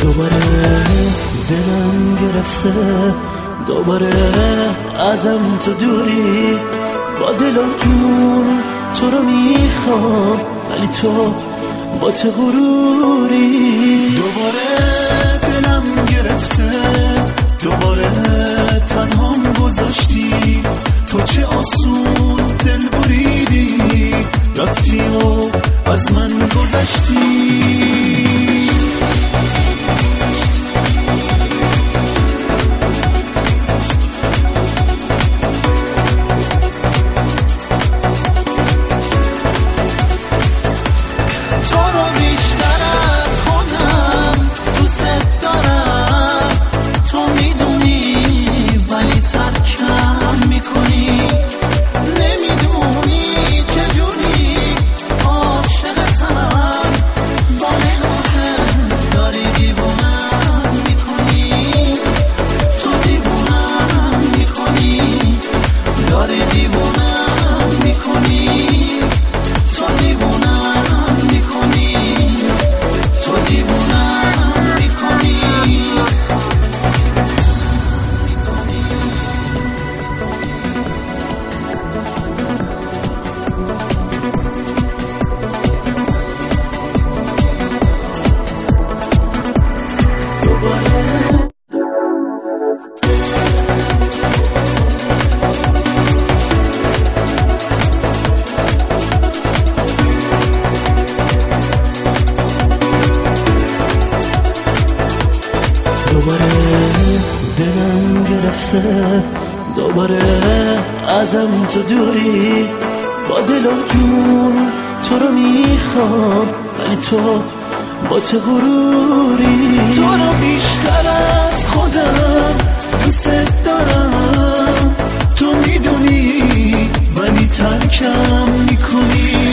دوباره دلم گرفته، دوباره ازم تو دوری، با دل و جون تو رو میخوام ولی تو با تو غروری. دوباره دلم گرفته، دوباره تنهام گذاشتی، تو چه آسون دل بریدی، رفتی و از من گذشتی. دوباره دلم گرفته، دوباره ازم تو دوری، با دل و جون تو رو میخوام ولی تو با تو غروری. تو رو بیشتر از خودم دوست دارم، تو میدونی ولی ترکم میکنی.